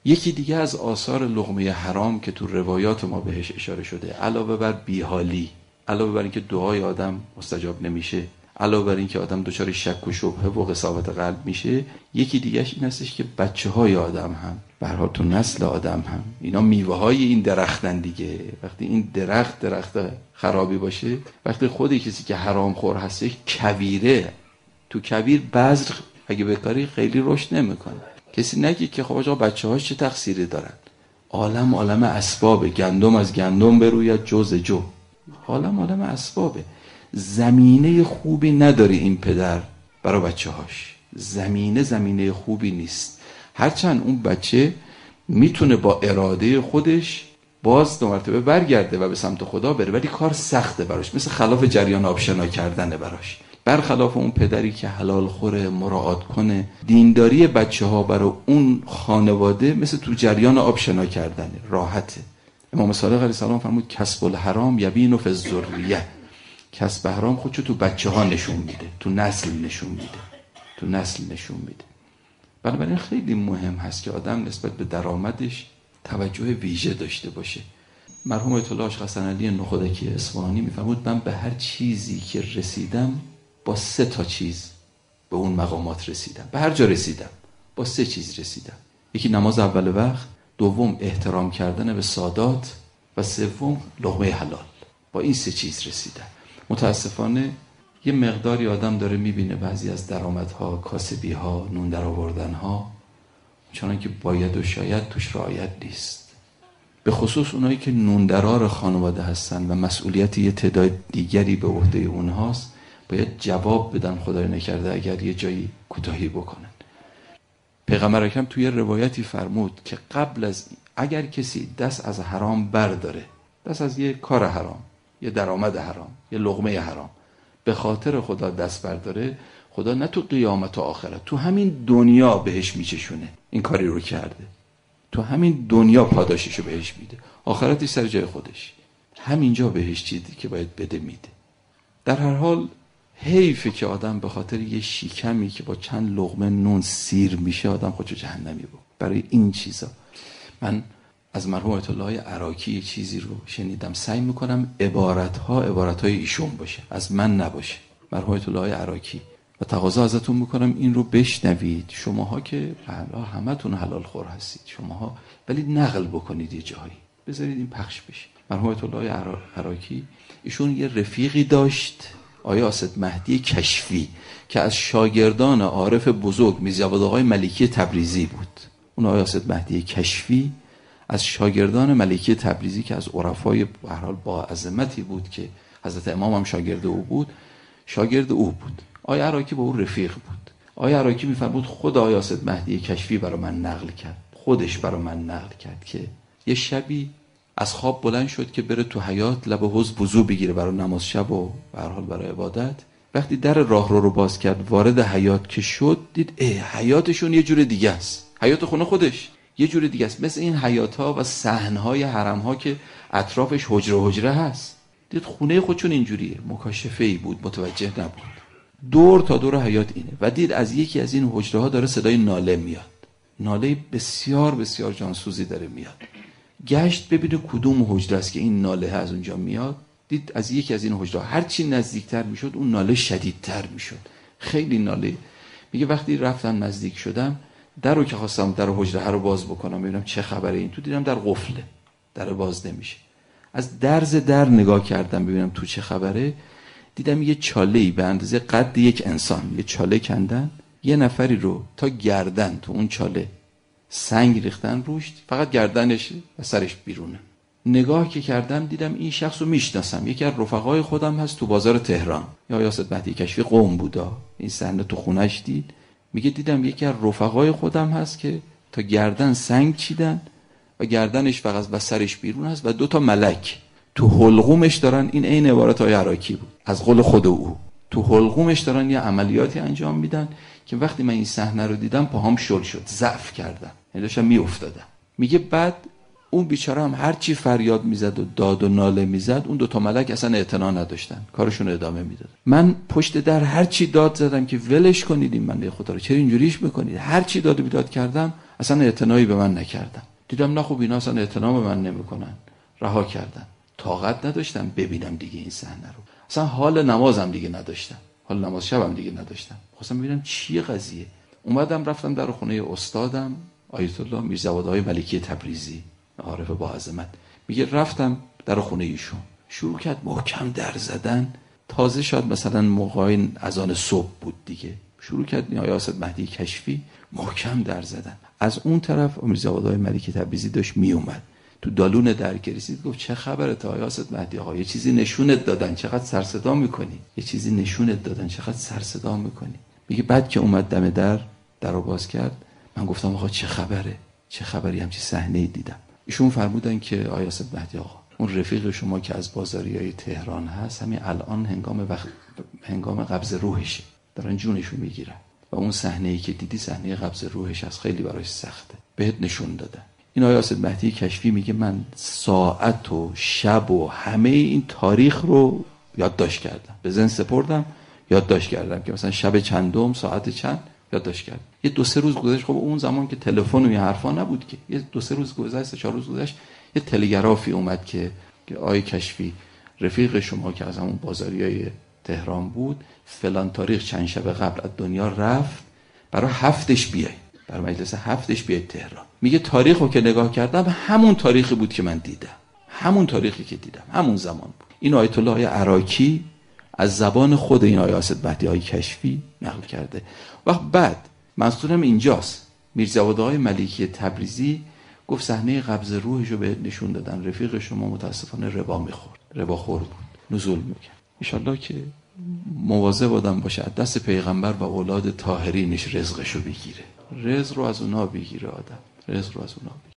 یکی دیگه از آثار لقمه حرام که تو روایات ما بهش اشاره شده، علاوه بر بیحالی، علاوه بر اینکه دعای آدم مستجاب نمیشه، علاوه بر اینکه آدم دچار شک و شبهه و قساوت قلب میشه، یکی دیگهش این هستش که بچه‌های آدم هم به هر حال تو نسل آدم هم اینا میوه‌های این درختن دیگه. وقتی این درخت خرابی باشه، وقتی خود کسی که حرام خور هستش کویره، تو کویر بذر اگه بکاری خیلی رشد نمیکنه. کسی نگه که خب آقا بچه‌هاش چه تقصیری دارن. عالم اسبابه، گندم از گندم بروید جو ز جو. عالم اسبابه. زمینه خوبی نداره این پدر برای بچه‌هاش. زمینه خوبی نیست. هرچند اون بچه میتونه با اراده خودش باز دو مرتبه برگرده و به سمت خدا بره، ولی کار سخته براش، مثل خلاف جریان آبشنا کردنه براش. برخلاف اون پدری که حلال خوره، مراعات کنه، دینداری بچه ها برای اون خانواده مثل تو جریان آبشنا کردنه، راحته. امام صادق علیه السلام فرمود کسب الحرام یبین فی الذریه. کسب حرام خودشو تو بچه ها نشون میده، تو نسل نشون میده. بنابراین خیلی مهم هست که آدم نسبت به درآمدش توجه ویژه داشته باشه. مرحوم آیت الله حسن علی نخودکی اصفهانی میفرمود من به هر چیزی که رسیدم با 3 چیز به اون مقامات رسیدم. به هر جا رسیدم با 3 چیز رسیدم. یکی نماز اول وقت، دوم احترام کردن به سادات و سوم لقمه حلال. با این 3 چیز رسیدم. متاسفانه یه مقداری آدم داره میبینه بعضی از درآمدها، کاسبیها، نون در آوردنها چنان که باید و شاید توش رعایت نیست. به خصوص اونایی که نوندرار خانواده هستن و مسئولیت یه تعداد دیگری به عهده اونهاست، باید جواب بدن خدای نکرده اگر یه جایی کوتاهی بکنن. پیغمبر اکرم توی روایتی فرمود که قبل از اگر کسی دست از حرام برداره، دست از یه کار حرام، یه درآمد حرام، یه لقمه حرام، به خاطر خدا دست برداره، خدا نه تو قیامت و آخرت، تو همین دنیا بهش میچشونه این کاری رو کرده. تو همین دنیا پاداششو بهش میده، آخرتش سر جای خودش، همینجا بهش چیزی که باید بده میده. در هر حال حیفه که آدم به خاطر یه شیکمی که با چند لقمه نون سیر میشه آدم خودشو جهنمی بود. برای این چیزا من از مرحوم آیت الله عراقی یه چیزی رو شنیدم، سعی میکنم عبارتهای ایشون باشه، از من نباشه. مرحوم آیت الله عراقی و تقاضا ازتون میکنم این رو بشنوید. شماها که همتون حلال خور هستید شماها، ولی نقل بکنید یه جایی، بذارید این پخش بشه. مرحوم آیت الله عراقی ایشون یه رفیقی داشت، آیا اسد مهدی کشفی، که از شاگردان عارف بزرگ میرزا آقای ملکی تبریزی بود. اون آیا اسد مهدی کشفی از شاگردان ملکی تبریزی که از عرفای به هر حال با عظمتی بود که حضرت امام هم شاگرد او بود. آیا عراقی با او رفیق بود. آیا عراقی میفرمود خود آیا اسد مهدی کشفی برای من نقل کرد، خودش برای من نقل کرد که یه شبی از خواب بلند شد که بره تو حیاط لب حوض وضو بگیره برای نماز شب و به هر حال برای عبادت. وقتی در راهرو رو باز کرد وارد حیاط که شد، دید حیاطشون یه جور دیگه است، حیاط خونه خودش یه جور دیگه است، مثل این حیاط‌ها و صحن‌های حرم‌ها که اطرافش حجره هست. دید خونه خودشون اینجوریه. مکاشفه‌ای بود، متوجه نبود. دور تا دور حیاط اینه و دید از یکی از این حجره‌ها داره صدای ناله میاد، ناله بسیار بسیار جانسوزی داره میاد. گشت ببینه کدوم حجره است که این ناله از اونجا میاد. دید از یکی از این حجره‌ها هر چی نزدیکتر میشد اون ناله شدیدتر میشد، خیلی ناله. میگه وقتی رفتم نزدیک شدم، در رو که خواستم در حجره رو باز بکنم ببینم چه خبره، این تو دیدم در قفله، در باز نمیشه. از درز در نگاه کردم ببینم تو چه خبره، دیدم یه چاله‌ای به اندازه قد یک انسان، یه چاله کندن، یه نفری رو تا گردن تو اون چاله سنگ ریختن روش، فقط گردنش و سرش بیرونه. نگاه که کردم دیدم این شخص رو میشناسم، یکی از رفقای خودم هست تو بازار تهران، یا یاسد مهدی کشفی قم بودا. این صحنه تو خونش دید، میگه دیدم یکی از رفقای خودم هست که تا گردن سنگ چیدن و گردنش فقط و سرش بیرون هست و 2 ملک تو حلقومش دارن. این عین عبارت های عراقی بود از قول خود او. تو حلقومش دارن یه عملیاتی انجام میدن که وقتی من این صحنه رو دیدم پاهام شل شد، ضعف کردم، یعنی داشتم میافتادم. میگه بعد اون بیچاره هم هر چی فریاد میزد و داد و ناله میزد، اون 2 ملک اصلا اعتنا نداشتن، کارشون ادامه میداد. من پشت در هر چی داد زدم که ولش کنید این بنده خدا رو، چرا اینجوریش میکنید؟ هر چی داد و بیداد کردم اصلا اعتنایی به من نکردن. دیدم نه خب اینا اصلا اعتنا به من نمیکنن، رها کردن. طاقت نداشتم ببینم دیگه این صحنه رو، اصلا حال نمازم دیگه نداشتم، حال نماز شبم دیگه نداشتم. خواستم ببینم چیه قضیه. اومدم رفتم در خونه استادم آیت الله میرزاوادهای ملکی تبریزی، عارف با عظمت. میگه رفتم در خونه ایشون، شروع کرد محکم در زدن. تازه شاید مثلا موقع اذان صبح بود دیگه، شروع کرد آقای آصد مهدی کشفی محکم در زدن. از اون طرف میرزاوادهای ملکی تبریزی داشت میومد، تو دالون در رسید، گفت چه خبره آقای آصد مهدی آقا؟ یه چیزی نشونت دادن، چقدر سر صدا میکنی؟ یه چیزی نشونت دادن، چقدر سر صدا میکنی؟ میگه بعد که اومد دم درو باز کرد، من گفتم آقا چه خبره؟ چه خبری؟ همچین صحنه‌ای دیدم. ایشون فرمودن که آقای آصد مهدی آقا، اون رفیق شما که از بازاریای تهران هست، همین الان هنگام قبض روحشه، دارن جونشو میگیرن و اون صحنه‌ای که دیدی صحنه قبض روحش است، خیلی براش سخته، بهت نشون دادن. این آقای آصد مهدی کشفی میگه من ساعت و شب و همه این تاریخ رو یادداشت کردم، به ذهن سپردم، یادداشت کردم که مثلا شب چندم ساعت چند یادداشت کردم. یه 2-3 روز گذشت، خب اون زمان که تلفن و این حرفا نبود که، یه 2-3 روز گذشت، 4 روز گذشت، یه تلگرافی اومد که آقای کشفی رفیق شما که از همون بازاریای تهران بود فلان تاریخ چند شب قبل از دنیا رفت، برای هفتش بیای، برای مجلس هفتش بیای تهران. میگه تاریخو که نگاه کردم همون تاریخی بود که من دیدم، همون تاریخی که دیدم همون زمان بود. این آیت الله عراقی از زبان خود این آقای آصد مهدی های کشفی نقل کرده. وقت بعد منظورم اینجاست، میرزاوادهای ملکی تبریزی گفت صحنه قبض روحش رو به نشون دادن، رفیق شما متاسفانه ربا میخورد، رباخور بود، نزول میکرد. انشالله که مواظب آدم باشه از دست پیغمبر و اولاد طاهرینش رزقشو بگیره، رزق رو از اونا بگیره آدم، رزق رو از اونا بگیره.